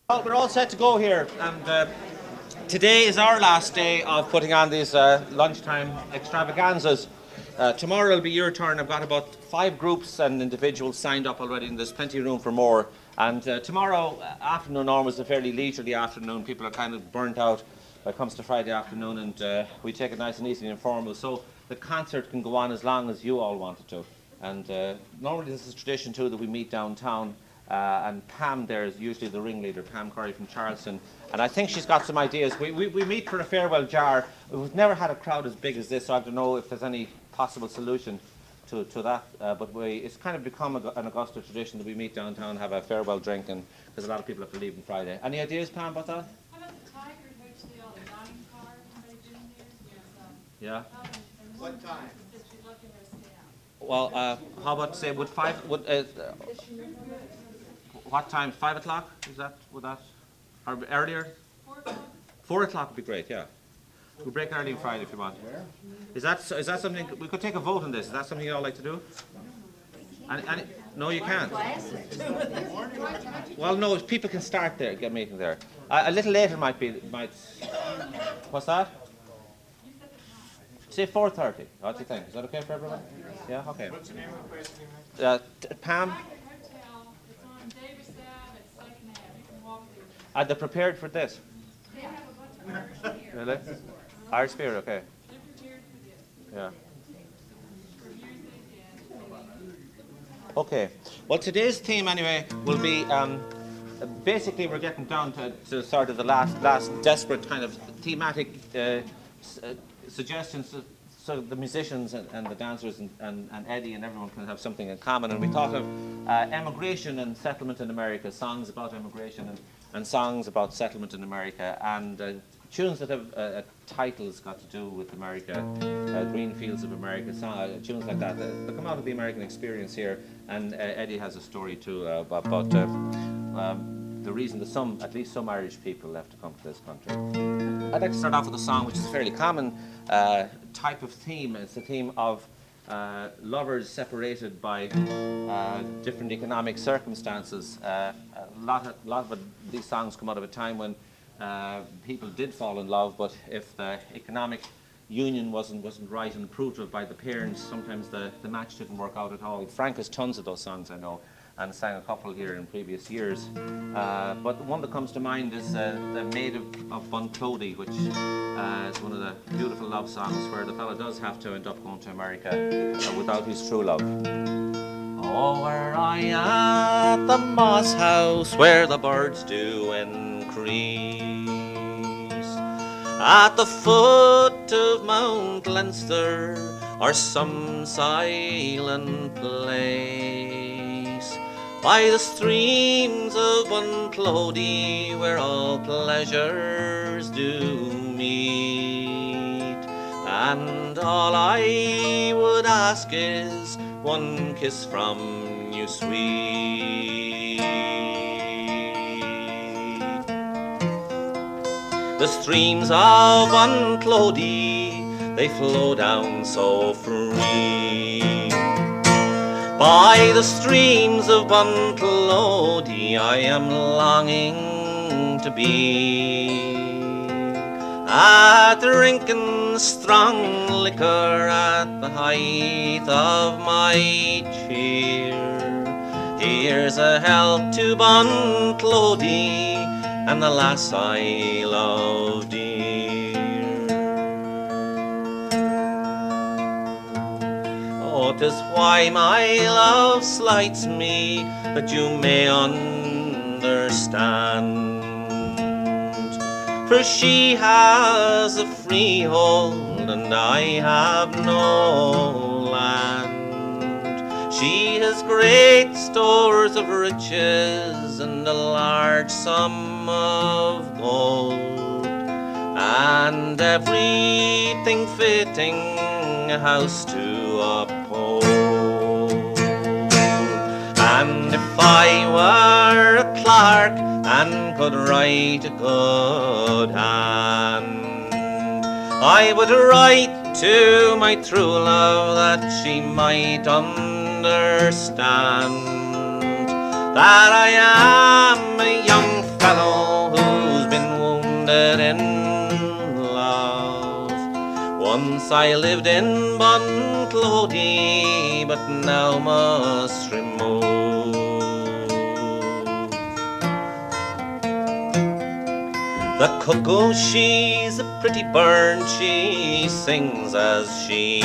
Well, we're all set to go here, and today is our last day of putting on these lunchtime extravaganzas. Tomorrow will be your turn. I've got about 5 groups and individuals signed up already, and there's plenty of room for more. And tomorrow afternoon normal is a fairly leisurely afternoon. People are kind of burnt out when it comes to Friday afternoon, and we take it nice and easy and informal. So the concert can go on as long as you all want it to. And normally this is tradition too that we meet downtown. And Pam there is usually the ringleader, Pam Curry from Charleston. And I think she's got some ideas. We meet for a farewell jar. We've never had a crowd as big as this, so I don't know if there's any possible solution to that. But it's kind of become an Augusta tradition that we meet downtown, have a farewell drink, and because a lot of people have to leave on Friday. Any ideas, Pam, about that? How about the Tiger Hotel, the dining car, anybody been there? Yeah. What time? Well, how about say would 5 what time? 5 o'clock? Would that or earlier? 4 o'clock. 4 o'clock would be great. Yeah, we'll break early on Friday if you want. Is that something we could take a vote on this? Is that something you all like to do? No, you can't. Well, no, people can start there, get meeting there. A little later might. What's that? Say 4:30. What do you think? Is that okay for everyone? Yeah. Okay. What's the name of the place again? Pam. Tiger Hotel, it's on Davis Ave at 2nd Ave. You can walk there. Are they prepared for this? They have a bunch of Irish beer. Really? Irish beer, okay. They're prepared for this. Yeah. For music and Okay. Well, today's theme anyway will be basically we're getting down to sort of the last desperate kind of thematic suggestions. So the musicians and the dancers and Eddie and everyone can have something in common. And we thought of emigration and settlement in America, songs about emigration and songs about settlement in America, and tunes that have titles got to do with America, Green Fields of America, tunes like that. They come out of the American experience here, and Eddie has a story too about the reason that at least some Irish people left to come to this country. I'd like to start off with a song which is a fairly common type of theme. It's a theme of lovers separated by different economic circumstances. A lot of these songs come out of a time when people did fall in love, but if the economic union wasn't right and approved of by the parents, sometimes the match didn't work out at all. Frank has tons of those songs, I know, and sang a couple here in previous years. But the one that comes to mind is the Maid of Bunclody, which is one of the beautiful love songs where the fella does have to end up going to America without his true love. Oh, were I at the moss house where the birds do increase, at the foot of Mount Leinster or some silent place, by the streams of Bunclody where all pleasures do meet, and all I would ask is one kiss from you, sweet. The streams of Bunclody, they flow down so free. By the streams of Bunclody I am longing to be, drinking strong liquor at the height of my cheer. Here's a health to Bunclody and the lass I love dear. Oh, 'tis why my love slights me that you may understand, for she has a freehold and I have no land. She has great stores of riches and a large sum of gold, and everything fitting a house to uphold. And if I were a clerk and could write a good hand, I would write to my true love that she might understand that I am a young fellow who's been wounded in love. Once I lived in Bunclody, but now must remove. The cuckoo, she's a pretty bird, she sings as she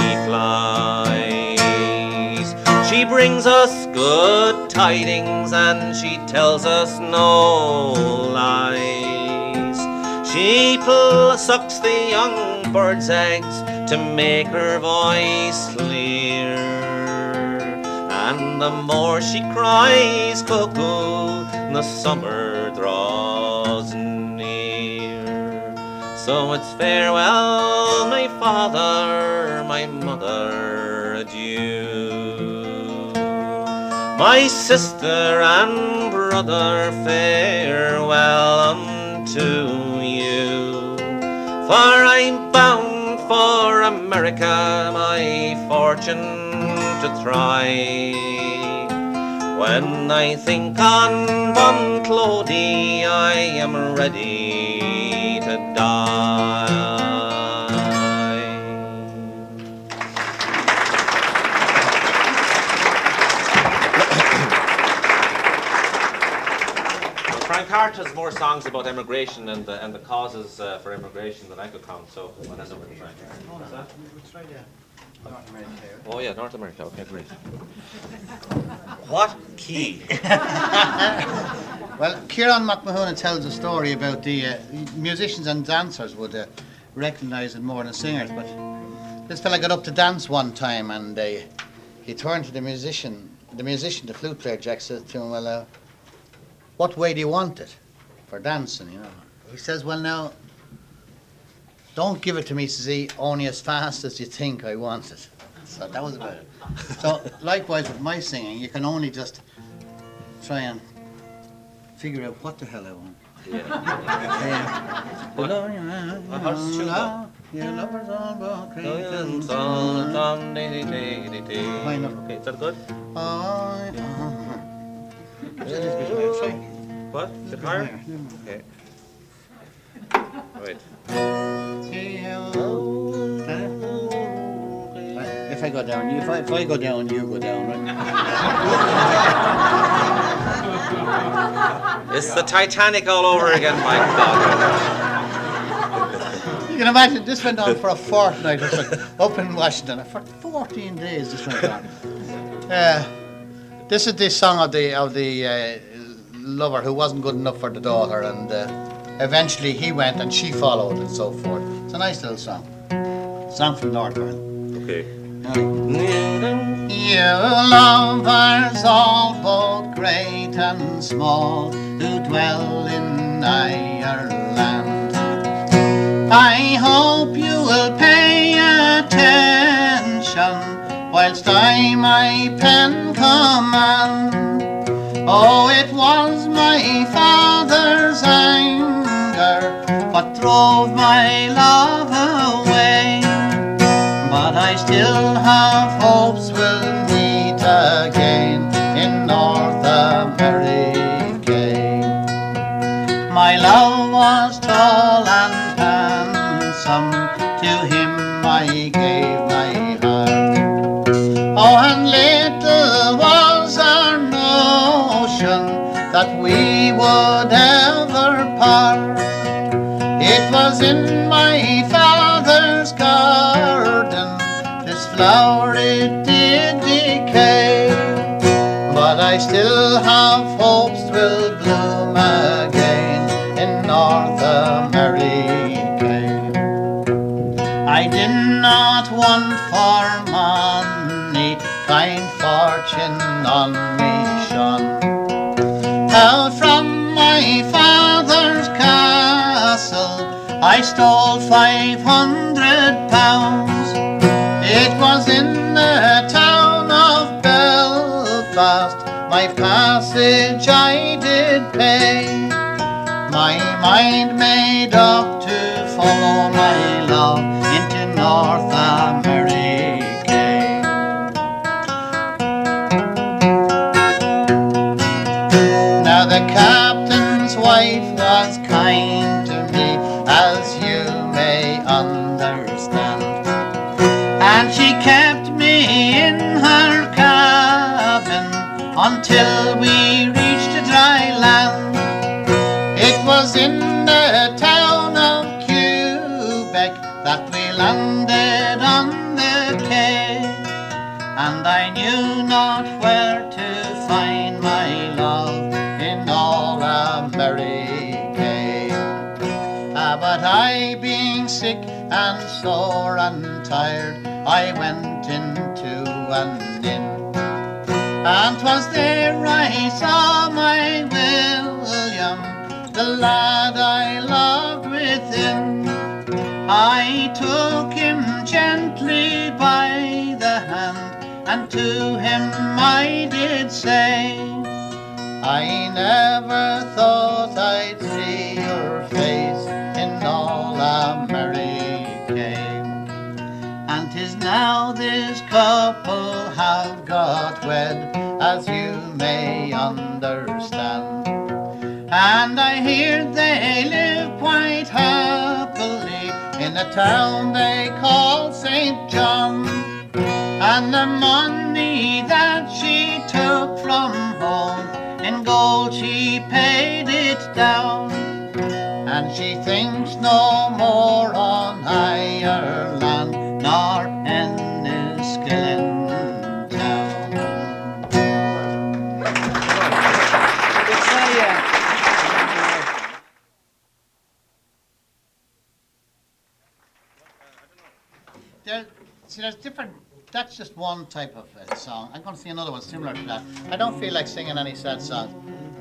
flies. She brings us good tidings and she tells us no lies. She sucks the young bird's eggs to make her voice clear. And the more she cries cuckoo, the summer draws near. So it's farewell, my father, my mother, adieu. My sister and brother, farewell unto you. For I'm bound for America, my fortune to try. When I think on Bunclody, I am ready to die. Frank Hart has more songs about immigration and the causes for immigration than I could count, so I'll hand over to Frank. What's that? North America. Oh yeah, North America, okay, great. What key? Well, Kieran McMahon tells a story about the musicians and dancers would recognise it more than singers, but this fella got up to dance one time and he turned to the musician, the flute player, Jack, said to him, well, what way do you want it for dancing, you know? He says, well, now, don't give it to me, says he, only as fast as you think I want it. So that was about it. So likewise with my singing, you can only just try and figure out what the hell I want. Yeah. Your lovers all but great Okay, and is that good? What? Is it higher? Okay. Wait. If I go down, if I go down, you go down, right? It's the Titanic all over again, my God. You can imagine this went on for a fortnight or so, up in Washington. For 14 days this went on. This is the song of the lover who wasn't good enough for the daughter, and eventually he went and she followed and so forth. It's a nice little song. Song from Northern. Okay. You lovers all both great and small who dwell in Ireland, I hope you will pay attention whilst I my pen command. Oh, it was my father's anger what drove my love away, but I still have hopes we'll meet again in North America. My love was tall and handsome, to him I gave my heart. Oh, and little was our notion that we would ever part. It was in my father's garden, this flower it did decay, but I still have hopes will bloom again in North America. I did not want for money, kind fortune on me shone. Out from my father's castle I stole £500. It was in the town of Belfast, my passage I did pay. My mind made up to follow my love into North America. Now the captain's wife was kind to me, as you may understand. And she kept me in her cabin until we reached a dry land. It was in the town of Quebec that we landed on the quay, and I knew not where to find my love in all America. But I, being sick and sore and tired, I went into an inn, and 'twas there I saw my William, the lad I loved within. I took him gently by the hand, and to him I did say, I never thought I'd see your face in all America. And 'tis now this couple have got wed, as you may understand. And I hear they live quite happily in a town they call St. John. And the money that she took from home, in gold she paid it down. And she thinks no more on Ireland nor Enniskillen town. There's different. That's just one type of song. I'm going to sing another one similar to that. I don't feel like singing any sad songs.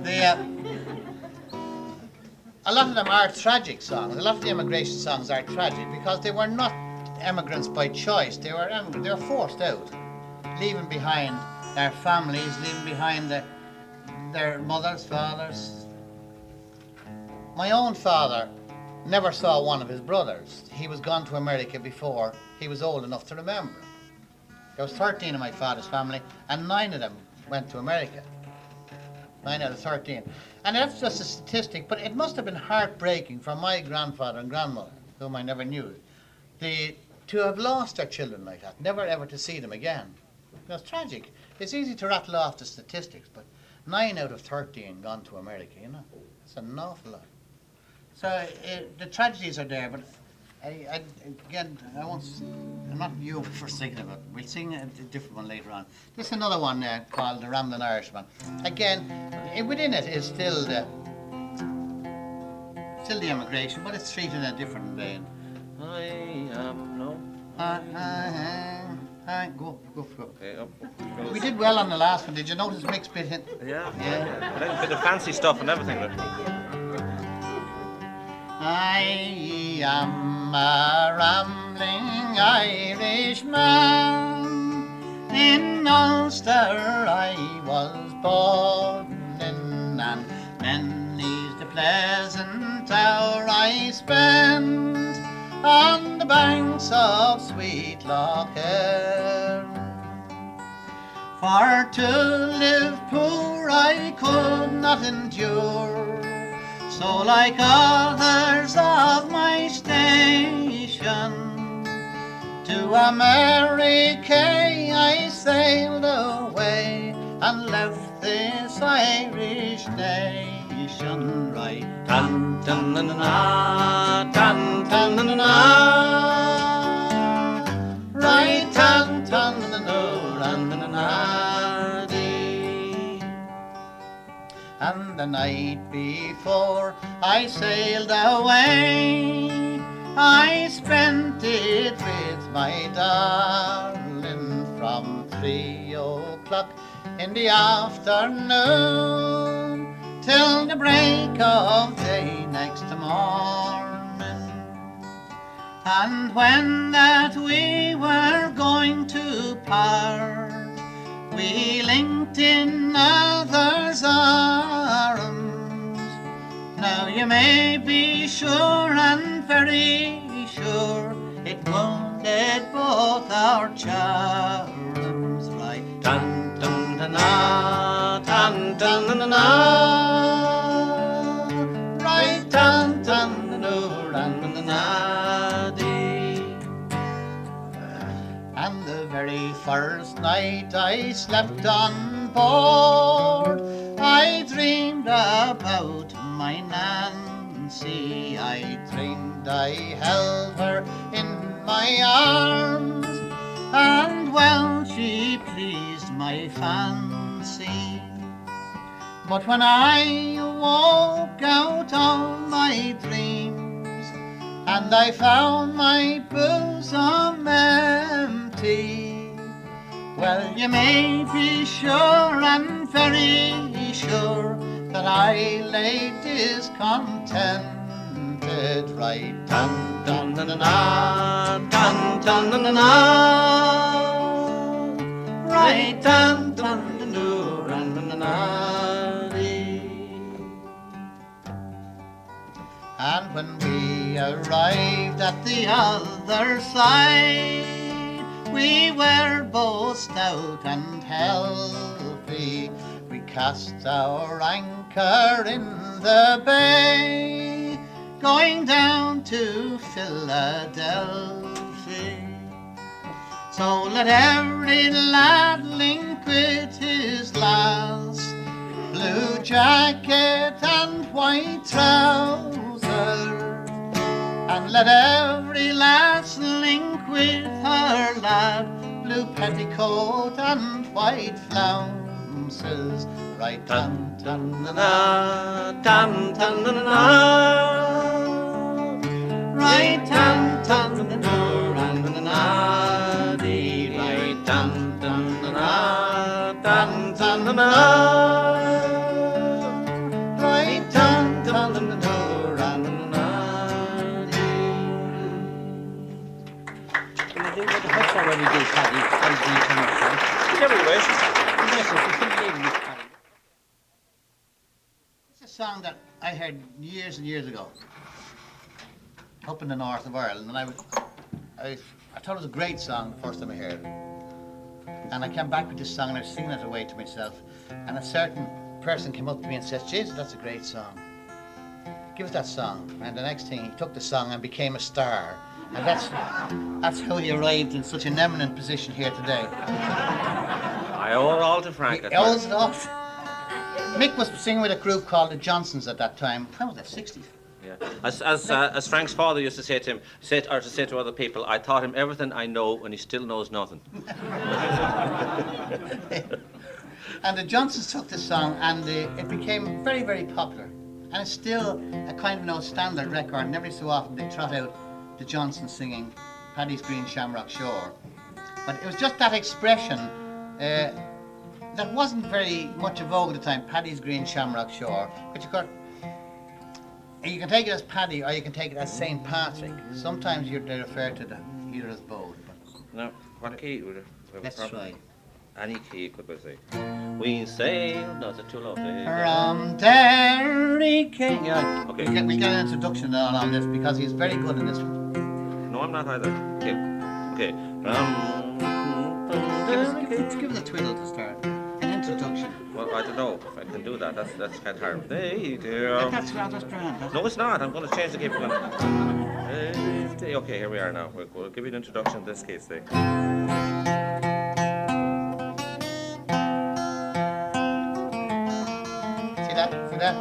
A lot of them are tragic songs. A lot of the immigration songs are tragic because they were not immigrants by choice. They were forced out, leaving behind their families, leaving behind their mothers, fathers. My own father never saw one of his brothers. He was gone to America before he was old enough to remember. There was 13 of my father's family, and 9 of them went to America. 9 out of 13. And that's just a statistic, but it must have been heartbreaking for my grandfather and grandmother, whom I never knew, to have lost their children like that, never ever to see them again. It's tragic. It's easy to rattle off the statistics, but 9 out of 13 gone to America, you know. It's an awful lot. So the tragedies are there, but I'm not you for singing about it. We'll sing a different one later on. This is another one called The Ramblin' Irishman. Again, within it is still the immigration, but it's treated in a different vein. I am no. Go. Okay, up. We did well on the last one. Did you notice mixed bit in? Yeah. A little bit of fancy stuff and everything. I am a rambling Irishman. In Ulster I was born in, and many's the pleasant hour I spent on the banks of sweet Loch Earn. For to live poor I could not endure, so like others of my station, to America I sailed away and left this Irish nation. Right, tan tan na na, tan tan na na, right, tan tan na na, na na. And the night before I sailed away, I spent it with my darling from 3 o'clock in the afternoon till the break of day next morning. And when that we were going to part, we linked in others' arms. Now you may be sure and very sure it wounded both our charms. Right, tan tan na na, tan tan na na, right. very first night I slept on board, I dreamed about my Nancy. I dreamed I held her in my arms, and well, she pleased my fancy. But when I woke out of my dreams, and I found my bosom empty, well, you may be sure and very sure that I lay discontented, right dun dun dun dun dun dun dun dun, right dun dun dun dun dun dun. And when we arrived at the other side, we were both stout and healthy. We cast our anchor in the bay, going down to Philadelphia. So let every lad link with his lass, blue jacket and white trousers, and let every lass link with her lad, blue petticoat and white flounces, right dun dun dun dun dun dun dun, right dun dun dun dun dun dun, right dun dun dun dun dun dun dun. It's a song that I heard years and years ago up in the north of Ireland, and I thought it was a great song the first time I heard it. And I came back with this song and I was singing it away to myself, and a certain person came up to me and said, "Jesus, that's a great song. Give us that song." And the next thing, he took the song and became a star. And that's how he arrived in such an eminent position here today. I owe it all to Frank. He owes it all. Mick was singing with a group called the Johnsons at that time. When was that, 60s? Yeah. As Frank's father used to say to him, say to other people, I taught him everything I know and he still knows nothing. And the Johnsons took this song and it became very, very popular. And it's still a kind of standard record, and every so often they trot out the Johnsons singing Paddy's Green Shamrock Shore. But it was just that expression that wasn't very much in vogue at the time, Paddy's Green Shamrock Shore. But you can take it as Paddy or you can take it as St. Patrick. Sometimes they refer to either as both. No, what key would it? Let's try. Any key, could we say? We sail, no, it's too low. From Derry King. Yeah, Okay. we get an introduction on this because he's very good in this one. No, I'm not either. Okay. Give us a twiddle to start. An introduction. Well, I don't know if I can do that. That's kind of hard. That's grand. No, it's not. I'm going to change the key. Okay, here we are now. We'll give you an introduction in this case. See that?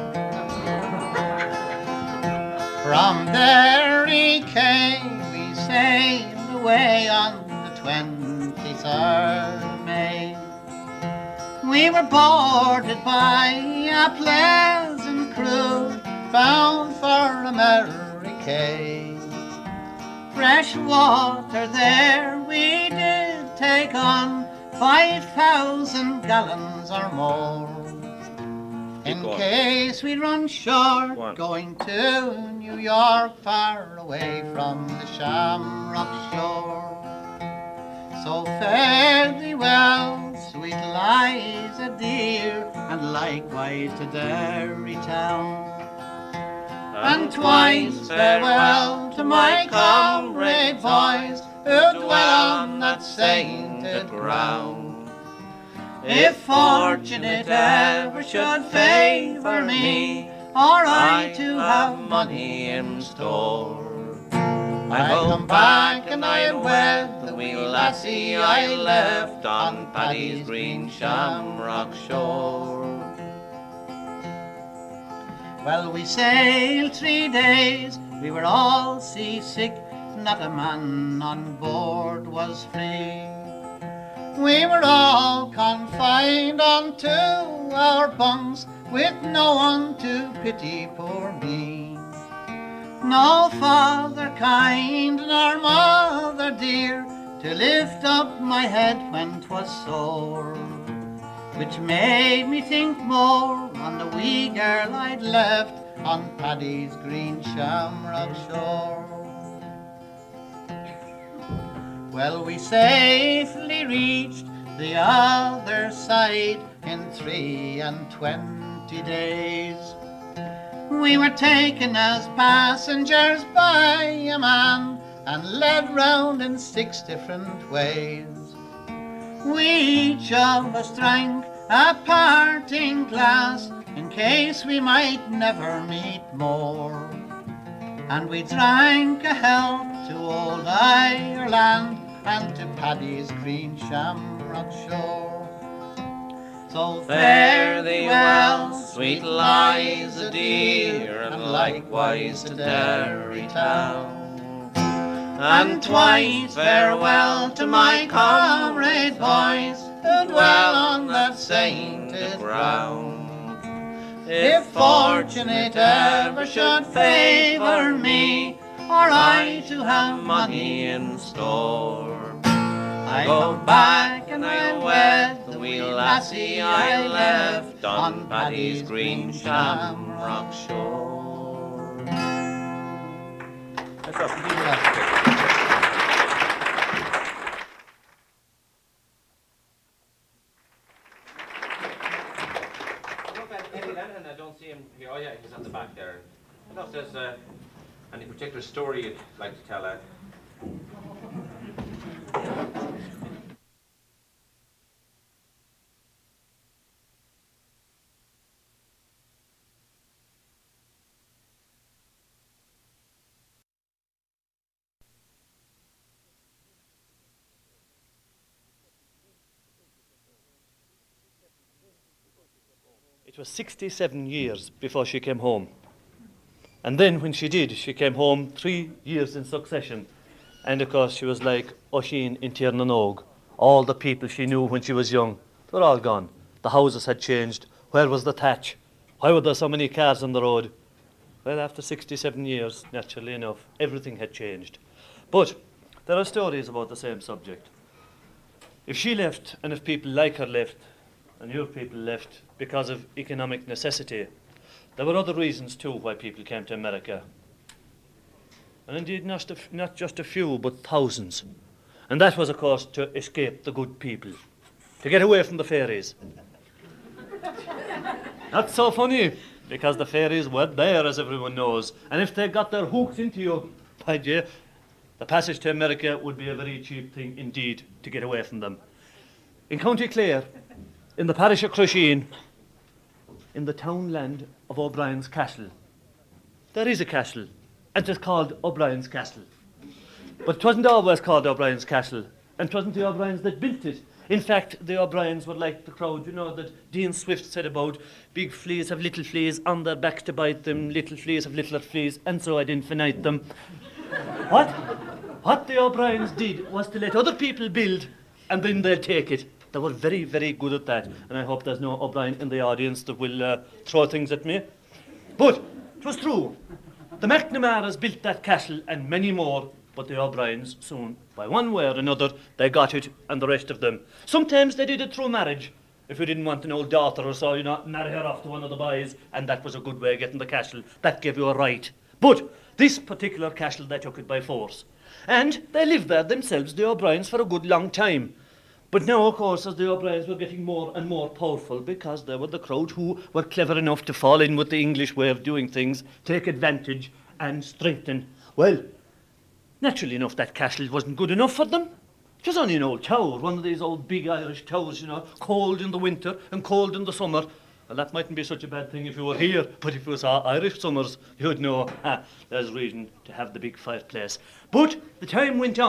From Derry came we sailed away on the 23rd of May. We were boarded by a pleasant crew bound for America. Fresh water there we did take on 5,000 gallons or more. In case we run short, going to New York, far away from the Shamrock Shore. So fare thee well, sweet Liza dear, and likewise to Derry town. And twice farewell to my comrade boys who dwell on that sainted ground. If fortune it ever should favour me, or I to have money in store, I'll come back and I'll wed the wee lassie I left on Paddy's green shamrock shore. Well, we sailed 3 days, we were all seasick, not a man on board was free. We were all confined unto our bunks, with no one to pity poor me. No father kind nor mother dear to lift up my head when 'twas sore, which made me think more on the wee girl I'd left on Paddy's green shamrock shore. Well, we safely reached the other side in 23 days. We were taken as passengers by a man and led round in 6 different ways. We each of us drank a parting glass in case we might never meet more. And we drank a health to old Ireland and to Paddy's green shamrock shore. So Fare thee well, sweet Liza dear, and likewise to Derry town. And twice farewell to my comrade boys who dwell on that sainted ground. If fortunate ever should favour me, or I to have money in store, I go back and I wed the wee lassie I left on Paddy's green shamrock shore. Look at Eddie Lennon, I don't see him here. Oh yeah, he's at the back there. I don't know if there's any particular story you'd like to tell. It was 67 years before she came home. And then when she did, she came home 3 years in succession. And of course she was like Oisin in Tiernanog. All the people she knew when she was young, they were all gone. The houses had changed. Where was the thatch? Why were there so many cars on the road? Well, after 67 years, naturally enough, everything had changed. But there are stories about the same subject. If she left, and if people like her left, and your people left because of economic necessity, there were other reasons too why people came to America. And indeed not just a few, but thousands. And that was, of course, to escape the good people, to get away from the fairies. Not so funny, because the fairies were there, as everyone knows. And if they got their hooks into you, by dear, the passage to America would be a very cheap thing indeed to get away from them. In County Clare, in the parish of Crusheen, in the townland of O'Brien's Castle, there is a castle, and it's called O'Brien's Castle. But it wasn't always called O'Brien's Castle, and it wasn't the O'Briens that built it. In fact, the O'Briens were like the crowd, you know, that Dean Swift said about big fleas have little fleas on their backs to bite them, little fleas have littler fleas, and so I'd infinite them. What the O'Briens did was to let other people build, and then they'll take it. They were very, very good at that, and I hope there's no O'Brien in the audience that will throw things at me. But it was true. The McNamaras built that castle and many more, but the O'Briens soon, by one way or another, they got it, and the rest of them. Sometimes they did it through marriage. If you didn't want an old daughter or so, you know, marry her off to one of the boys, and that was a good way of getting the castle. That gave you a right. But this particular castle, they took it by force. And they lived there themselves, the O'Briens, for a good long time. But now, of course, as the O'Briens were getting more and more powerful, because they were the crowd who were clever enough to fall in with the English way of doing things, take advantage and strengthen. Well, naturally enough, that castle wasn't good enough for them. It was only an old tower, one of these old big Irish towers, you know, cold in the winter and cold in the summer. Well, that mightn't be such a bad thing if you were here, but if it was our Irish summers, you'd know, there's reason to have the big fireplace. But the time went on,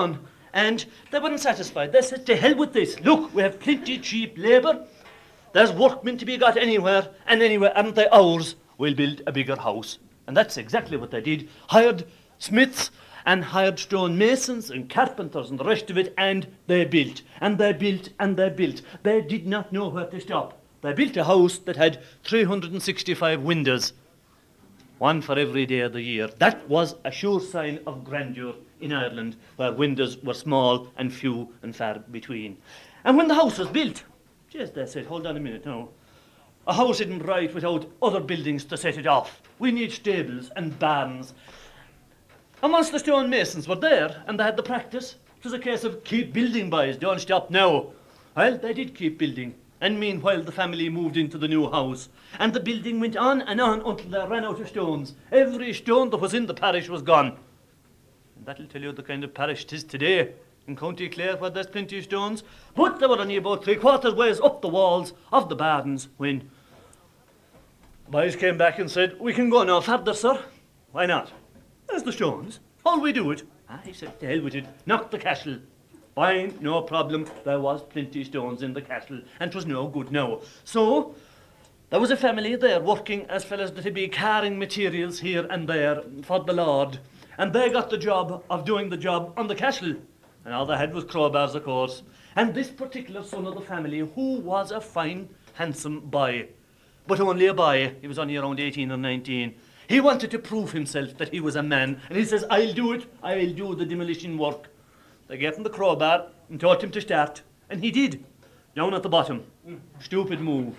And they weren't satisfied. They said, to hell with this. Look, we have plenty cheap labour. There's workmen to be got anywhere, and anywhere, aren't they ours? We'll build a bigger house. And that's exactly what they did. Hired smiths and hired stone masons and carpenters and the rest of it, and they built, and they built, and they built. They did not know where to stop. They built a house that had 365 windows, one for every day of the year. That was a sure sign of grandeur in Ireland, where windows were small and few and far between. And when the house was built, just they said, hold on a minute now. A house isn't right without other buildings to set it off. We need stables and barns. And once the stone masons were there and they had the practice, it was a case of keep building, boys, don't stop now. Well, they did keep building. And meanwhile, the family moved into the new house. And the building went on and on until they ran out of stones. Every stone that was in the parish was gone. And that'll tell you the kind of parish it is today. In County Clare, where there's plenty of stones. But they were only about 3/4 ways up the walls of the barns when the boys came back and said, we can go no further, sir. Why not? There's the stones. All we do it. He said, to hell with it. Knock the castle. Fine, no problem. There was plenty of stones in the castle, and 'twas no good now. So, there was a family there working as fellas that'd be carrying materials here and there for the Lord. And they got the job of doing the job on the castle. And all they had was crowbars, of course. And this particular son of the family, who was a fine, handsome boy, but only a boy, he was only around 18 or 19, he wanted to prove himself that he was a man. And he says, I'll do it. I'll do the demolition work. They gave him the crowbar and taught him to start. And he did. Down at the bottom. Stupid move.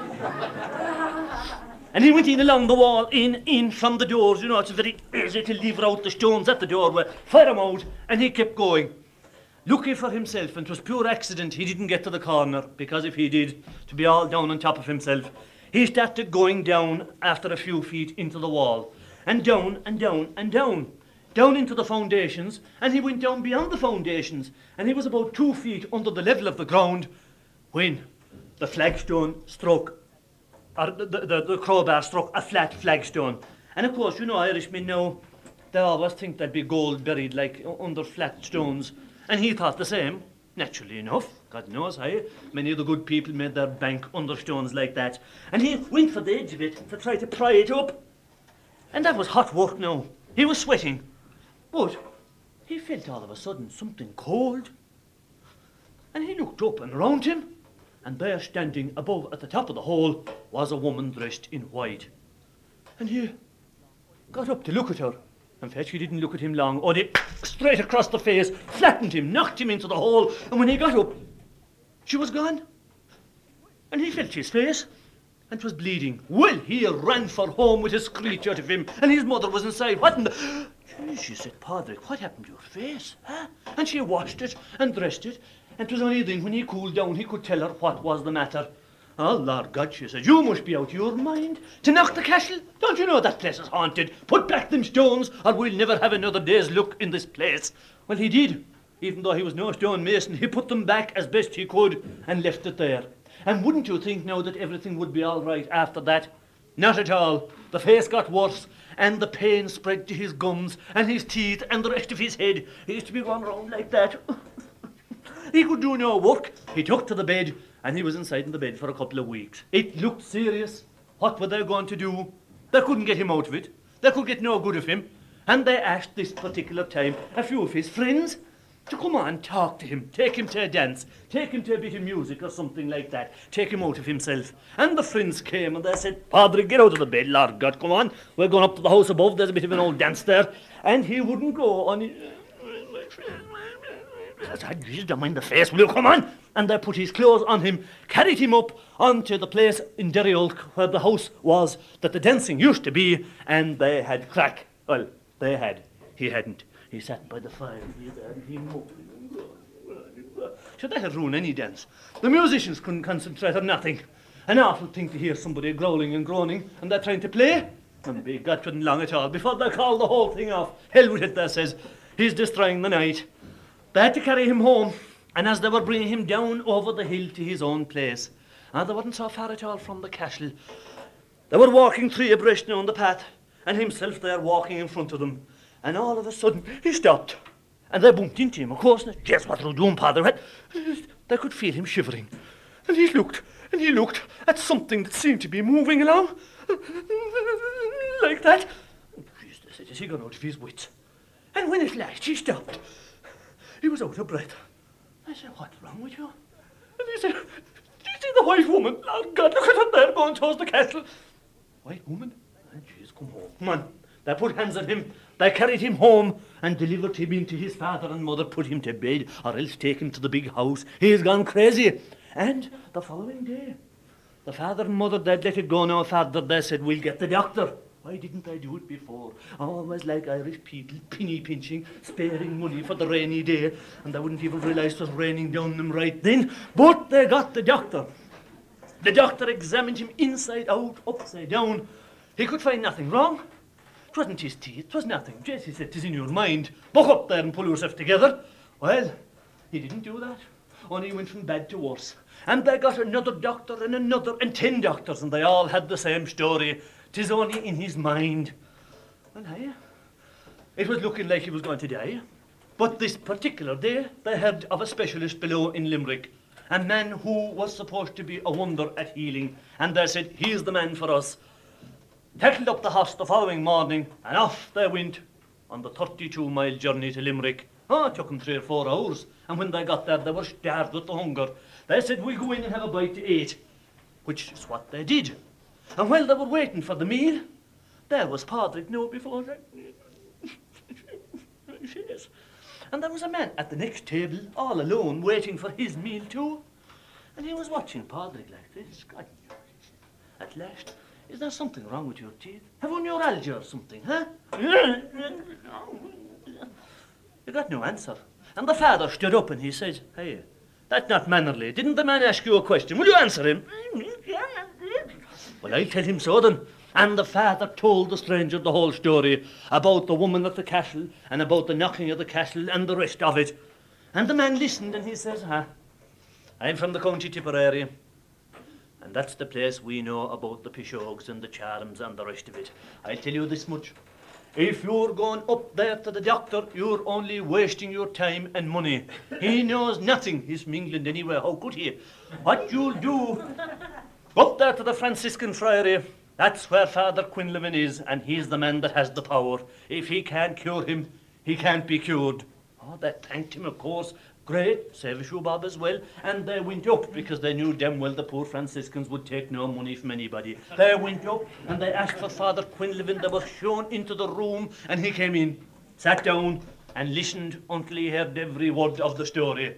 And he went in along the wall, in from the doors. You know, it's very easy to lever out the stones at the doorway. Fire them out. And he kept going. Lucky for himself, and 'twas pure accident he didn't get to the corner, because if he did, to be all down on top of himself, he started going down after a few feet into the wall. And down and down and down. Down into the foundations, and he went down beyond the foundations, and he was about 2 feet under the level of the ground when the flagstone struck, or the crowbar struck a flat flagstone. And of course, you know, Irishmen now, they always think there'd be gold buried like under flat stones, and he thought the same, naturally enough. God knows how many of the good people made their bank under stones like that. And he went for the edge of it to try to pry it up. And that was hot work now. He was sweating. But he felt all of a sudden something cold. And he looked up and round him, and there standing above at the top of the hole was a woman dressed in white. And he got up to look at her. In fact, she didn't look at him long. Only straight across the face, flattened him, knocked him into the hole. And when he got up, she was gone. And he felt his face, and 'twas bleeding. Well, he ran for home with a screech out of him, and his mother was inside. What in the... She said, Padraig, what happened to your face? Huh? And she washed it and dressed it, and 'twas only then when he cooled down he could tell her what was the matter. Oh, Lord God, she said, you must be out of your mind to knock the castle. Don't you know that place is haunted? Put back them stones, or we'll never have another day's look in this place. Well, he did. Even though he was no stone mason, he put them back as best he could and left it there. And wouldn't you think now that everything would be all right after that? Not at all. The face got worse, and the pain spread to his gums and his teeth and the rest of his head. He used to be going round like that. He could do no work. He took to the bed, and he was inside in the bed for a couple of weeks. It looked serious. What were they going to do? They couldn't get him out of it. They could get no good of him. And they asked this particular time a few of his friends to come on, talk to him, take him to a dance, take him to a bit of music or something like that, take him out of himself. And the friends came and they said, Padraig, get out of the bed, Lord God, come on. We're going up to the house above, there's a bit of an old dance there. And he wouldn't go on. Don't mind the face, will you come on? And they put his clothes on him, carried him up onto the place in Derryolk where the house was that the dancing used to be, and they had crack. Well, they had. He hadn't. He sat by the fire and he moped. So that had ruined any dance. The musicians couldn't concentrate on nothing. An awful thing to hear somebody growling and groaning and they're trying to play. And big God wasn't long at all before they called the whole thing off. Hell with it, they says. He's destroying the night. They had to carry him home, and as they were bringing him down over the hill to his own place, and they weren't so far at all from the castle, they were walking three abreast now on the path, and himself there walking in front of them, and all of a sudden he stopped, And they bumped into him, of course. And guess what they're doing, Padre? They could feel him shivering. And he looked at something that seemed to be moving along. Like that. Jeez, they said, is he gone out of his wits? And when at last he stopped, he was out of breath. I said, what's wrong with you? And he said, do you see the white woman? Lord God, look at her there going towards the castle. White woman? And she's come home. Come on. They put hands on him. They carried him home and delivered him into his father and mother, put him to bed, or else take him to the big house. He's gone crazy. And the following day, the father and mother, they'd let it go no further. They said, we'll get the doctor. Why didn't I do it before? Always like Irish people, penny pinching, sparing money for the rainy day, and they wouldn't even realise it was raining down them right then. But they got the doctor. The doctor examined him inside out, upside down. He could find nothing wrong. It wasn't his teeth, it was nothing. Jesse said, 'tis in your mind. Buck up there and pull yourself together. Well, he didn't do that. Only went from bad to worse. And they got another doctor and another and 10 doctors, and they all had the same story. 'Tis only in his mind. And hey, it was looking like he was going to die. But this particular day, they heard of a specialist below in Limerick, a man who was supposed to be a wonder at healing. And they said, he's the man for us. Tackled up the horse the following morning, and off they went on the 32-mile journey to Limerick. It took them 3 or 4 hours, and when they got there, they were starved with the hunger. They said, we'll go in and have a bite to eat, which is what they did. And while they were waiting for the meal, there was Padraig now before them. Yes. And there was a man at the next table, all alone, waiting for his meal too. And he was watching Padraig like this. God. At last, is there something wrong with your teeth? Have you neuralgia or something, huh? You got no answer. And the father stood up and he said, hey, that's not mannerly. Didn't the man ask you a question? Will you answer him? Well, I'll tell him so then. And the father told the stranger the whole story about the woman at the castle and about the knocking of the castle and the rest of it. And the man listened and he says, I'm from the County Tipperary. And that's the place we know about the pishogues and the charms and the rest of it. I'll tell you this much. If you're going up there to the doctor, you're only wasting your time and money. He knows nothing. He's from England anyway. How could he? What you'll do, go up there to the Franciscan Friary. That's where Father Quinlivan is, and he's the man that has the power. If he can't cure him, he can't be cured. They thanked him, of course. Great, save a shoe bob as well. And they went up because they knew damn well the poor Franciscans would take no money from anybody. They went up and they asked for Father Quinlivan. They were shown into the room and he came in, sat down and listened until he heard every word of the story.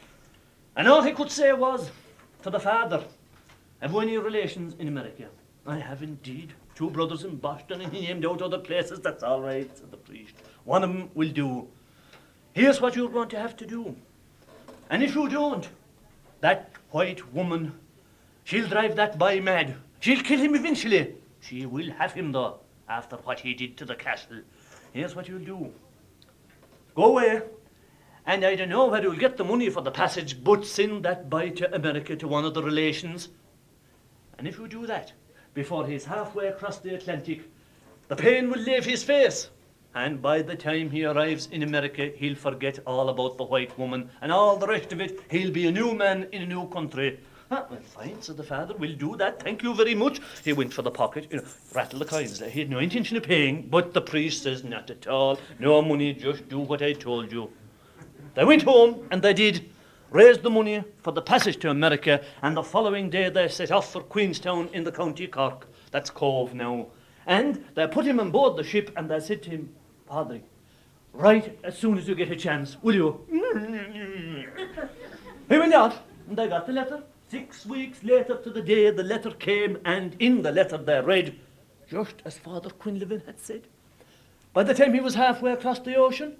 And all he could say was to the father, have you any relations in America? I have indeed. 2 brothers in Boston, and he named out other places. That's all right, said the priest. One of them will do. Here's what you're going to have to do. And if you don't, that white woman, she'll drive that boy mad. She'll kill him eventually. She will have him, though, after what he did to the castle. Here's what you'll do. Go away, and I don't know where you'll get the money for the passage, but send that boy to America to one of the relations. And if you do that, before he's halfway across the Atlantic, the pain will leave his face. And by the time he arrives in America, he'll forget all about the white woman and all the rest of it. He'll be a new man in a new country. Well, fine, said the father, we'll do that. Thank you very much. He went for the pocket, rattle the coins. He had no intention of paying, but the priest says, not at all. No money, just do what I told you. They went home, and they did. Raised the money for the passage to America, and the following day they set off for Queenstown in the County Cork. That's Cove now. And they put him on board the ship, and they said to him, Padre, right as soon as you get a chance, will you? He went out, and they got the letter. 6 weeks later to the day the letter came, and in the letter they read, just as Father Quinlivan had said. By the time he was halfway across the ocean,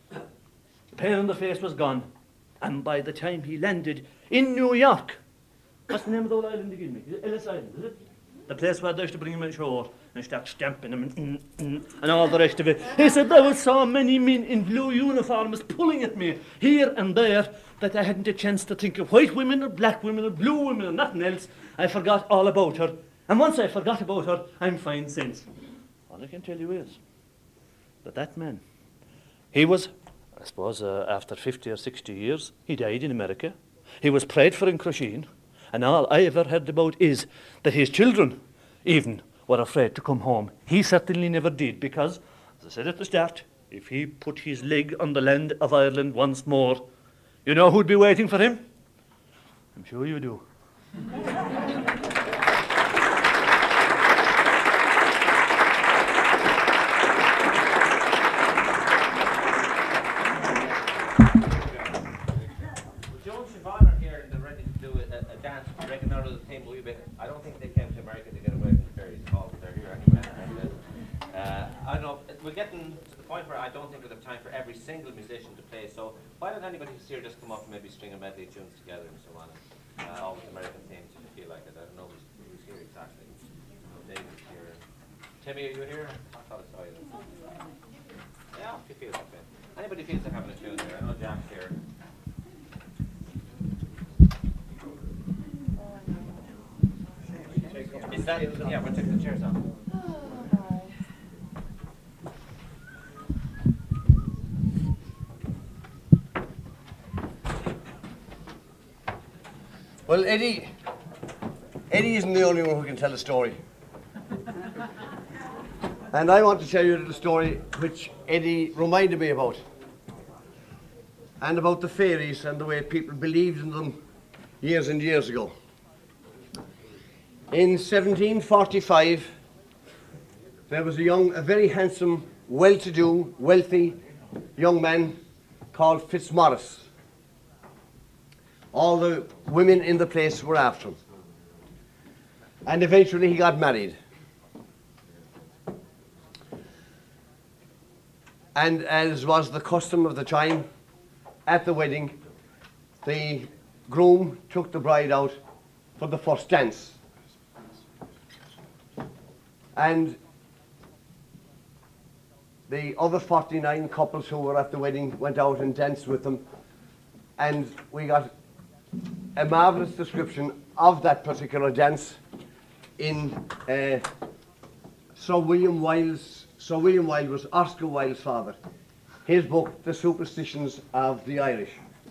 the pain on the face was gone. And by the time he landed in New York, what's the name of the old island again? Is it Ellis Island, is it? The place where they used to bring him ashore and start stamping him and all the rest of it. He said there were so many men in blue uniforms pulling at me here and there that I hadn't a chance to think of white women or black women or blue women or nothing else. I forgot all about her. And once I forgot about her, I'm fine since. All I can tell you is that man, he was a suppose after 50 or 60 years, he died in America. He was prayed for in Crusheen, and all I ever heard about is that his children even were afraid to come home. He certainly never did, because, as I said at the start, if he put his leg on the land of Ireland once more, you know who'd be waiting for him? I'm sure you do. Joan Siobhan are here and they're ready to do a dance. I reckon out of the theme a wee bit. I don't think they came to America to get away from the fairies call, but they're here anyway. And, I don't know, we're getting to the point where I don't think we have time for every single musician to play, so why don't anybody who's here just come up and maybe string a medley of tunes together and so on, all with American themes if you feel like it. I don't know who's here exactly. David's here. Timmy, are you here? I thought I saw you. Yeah, if you feel like it. Anybody feels like having a tune here? I know Jack's here. Is that, yeah, we'll take the chairs off. Well, Eddie isn't the only one who can tell a story. And I want to tell you a little story which Eddie reminded me about. And about the fairies and the way people believed in them years and years ago. In 1745, there was a very handsome, well-to-do, wealthy young man called Fitzmaurice. All the women in the place were after him. And eventually he got married. And as was the custom of the time, at the wedding, the groom took the bride out for the first dance. And the other 49 couples who were at the wedding went out and danced with them. And we got a marvellous description of that particular dance in Sir William Wilde was Oscar Wilde's father. His book, The Superstitions of the Irish.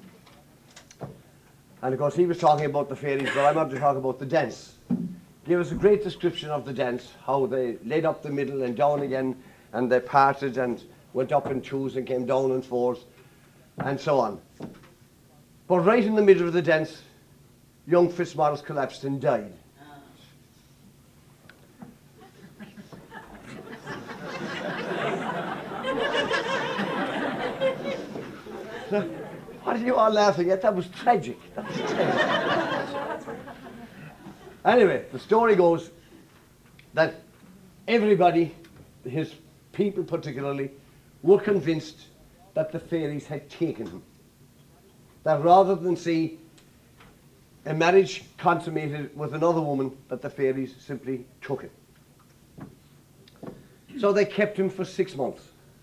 And of course he was talking about the fairies, but I'm going to talk about the dance. Give us a great description of the dance, how they led up the middle and down again, and they parted and went up in twos and came down in fours, and so on. But right in the middle of the dance, young Fitzmaurice collapsed and died. So, what are you all laughing at? That was tragic. That was tragic. Anyway, the story goes that everybody, his people particularly, were convinced that the fairies had taken him. That rather than see a marriage consummated with another woman, that the fairies simply took him. So they kept him for 6 months.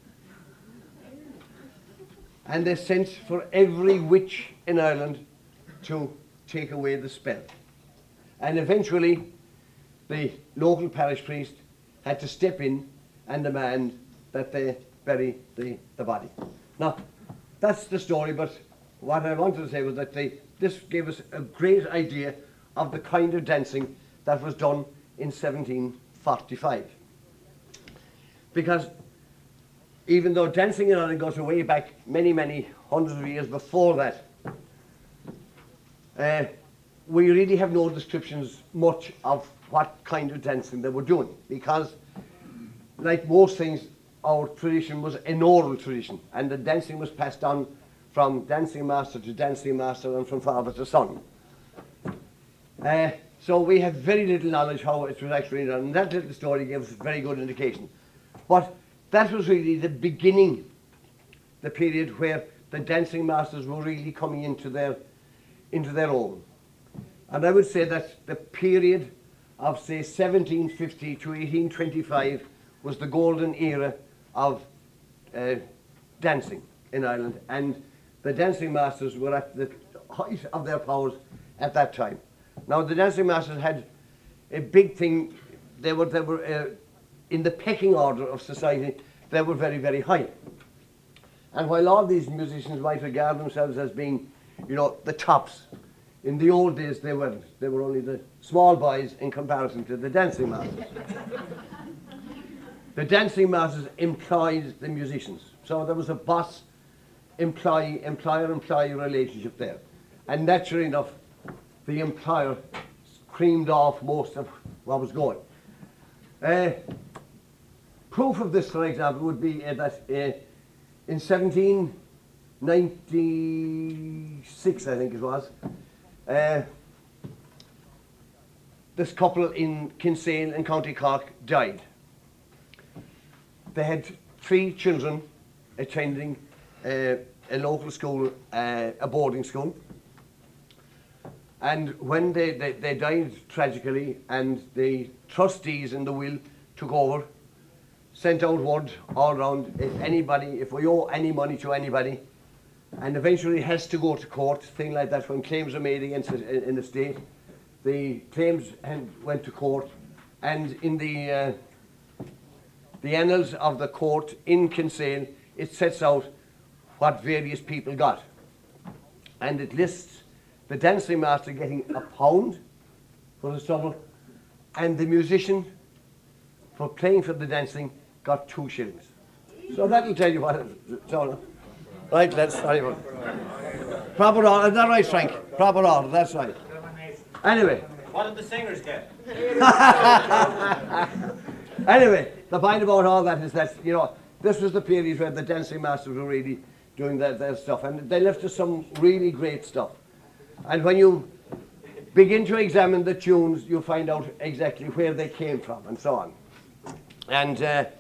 And they sent for every witch in Ireland to take away the spell. And eventually, the local parish priest had to step in and demand that they bury the body. Now, that's the story, but what I wanted to say was that this gave us a great idea of the kind of dancing that was done in 1745. Because even though dancing in Ireland goes way back many, many hundreds of years before that, we really have no descriptions much of what kind of dancing they were doing, because like most things, our tradition was an oral tradition, and the dancing was passed on from dancing master to dancing master and from father to son. So we have very little knowledge how it was actually done, and that little story gives a very good indication. But that was really the beginning, the period where the dancing masters were really coming into their own. And I would say that the period of, say, 1750 to 1825 was the golden era of dancing in Ireland, and the dancing masters were at the height of their powers at that time. Now, the dancing masters had a big thing. They were in the pecking order of society, they were very, very high. And while all these musicians might regard themselves as being, you know, the tops, in the old days they weren't. They were only the small boys in comparison to the dancing masters. The dancing masters employed the musicians. So there was a employer-employee relationship there. And naturally enough, the employer creamed off most of what was going. Proof of this, for example, would be that in 1796, I think it was, this couple in Kinsale in County Cork died. They had 3 children attending a local school, a boarding school. And when they died tragically, and the trustees in the will took over, sent out word all around, if we owe any money to anybody, and eventually it has to go to court, thing like that, when claims are made against it in the state, the claims went to court, and in the annals of the court in Kinsale, it sets out what various people got. And it lists the dancing master getting £1 for his trouble, and the musician, for playing for the dancing, got 2 shillings. So that'll tell you what it is. So, right, let's sorry about it. Proper order, is that right, Frank? Proper order, that's right. Anyway. What did the singers get? Anyway, the point about all that is that, you know, this was the period where the dancing masters were really doing their stuff, and they left us some really great stuff. And when you begin to examine the tunes, you find out exactly where they came from and so on. And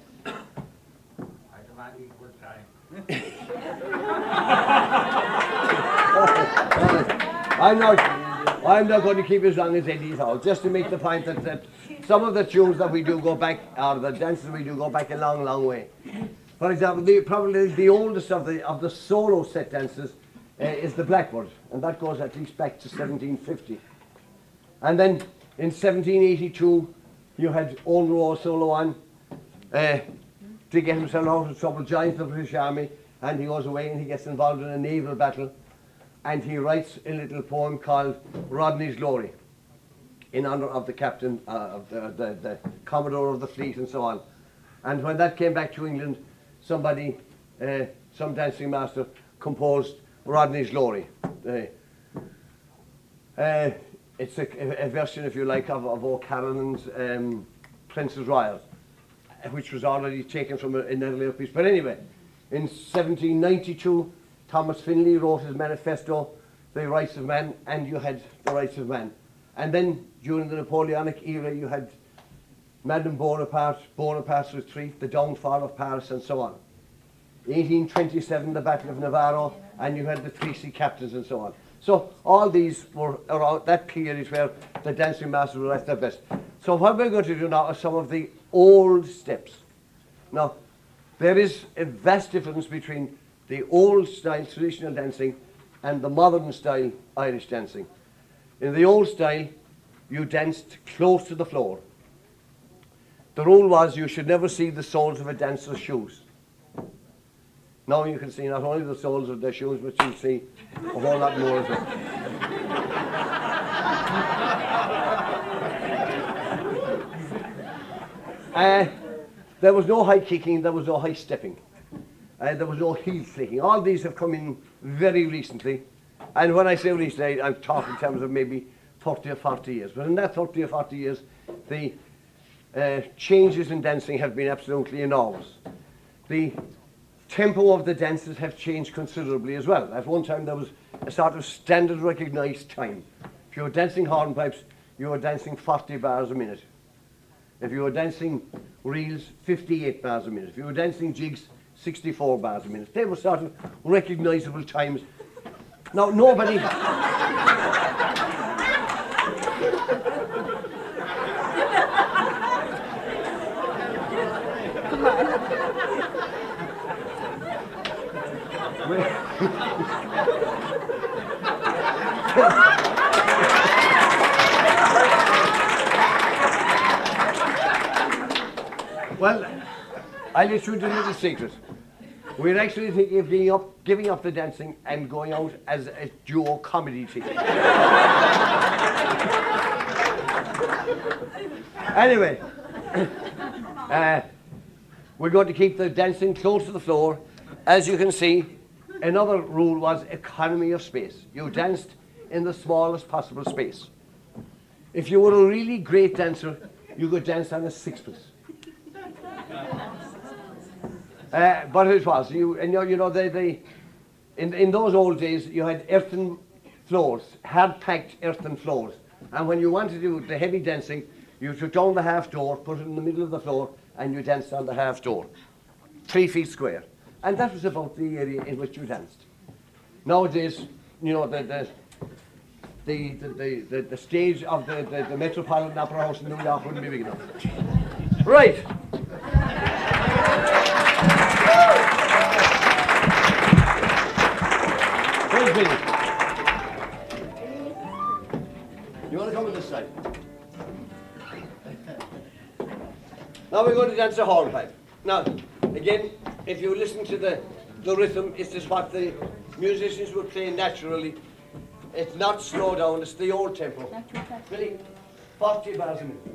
I'm not going to keep as long as Eddie at all, just to make the point that some of the tunes that we do go back, or the dances we do go back a long, long way. For example, probably the oldest of the solo set dances is the Blackbird, and that goes at least back to 1750. And then in 1782, you had Owen Rowe solo on to get himself out of trouble, joins the British Army, and he goes away and he gets involved in a naval battle, and he writes a little poem called Rodney's Glory, in honour of the captain, of the commodore of the fleet and so on. And when that came back to England, somebody, some dancing master, composed Rodney's Glory. It's a version, if you like, of O'Callaghan's Princess Royal, which was already taken from an earlier piece. But anyway, in 1792, Thomas Finlay wrote his manifesto, The Rights of Man, and you had The Rights of Man. And then, during the Napoleonic era, you had Madame Bonaparte, Bonaparte's Retreat, the downfall of Paris, and so on. 1827, the Battle of Navarro, and you had the 3 sea captains, and so on. So all these were around that period where the dancing masters were at their best. So what we're going to do now are some of the old steps. Now, there is a vast difference between the old style traditional dancing and the modern style Irish dancing. In the old style, you danced close to the floor. The rule was you should never see the soles of a dancer's shoes. Now you can see not only the soles of their shoes, but you'll see a whole lot more of it. There was no high kicking, there was no high stepping. There was no heel flicking. All these have come in very recently. And when I say recently, I'm talking in terms of maybe 30 or 40 years. But in that 30 or 40 years, the changes in dancing have been absolutely enormous. The tempo of the dances have changed considerably as well. At one time there was a sort of standard recognised time. If you were dancing hornpipes, you were dancing 40 bars a minute. If you were dancing reels, 58 bars a minute. If you were dancing jigs, 64 bars a minute. They were sort of recognisable times. Now nobody... Well, I'll let you into a little secret. We're actually thinking of giving up the dancing and going out as a duo comedy team. Anyway, we're going to keep the dancing close to the floor. As you can see, another rule was economy of space. You danced in the smallest possible space. If you were a really great dancer, you could dance on a sixpence. But it was, in those old days, you had earthen floors, hard-packed earthen floors. And when you wanted to do the heavy dancing, you took down the half door, put it in the middle of the floor, and you danced on the half door, 3 feet square. And that was about the area in which you danced. Nowadays, the stage of the Metropolitan Opera House in New York wouldn't be big enough. Right. Where's Billy? You want to come to this side? Now we're going to dance a hornpipe. Now, again, if you listen to the rhythm, it's just what the musicians would play naturally. It's not slow down, it's the old tempo. Billy, 40 bars a minute.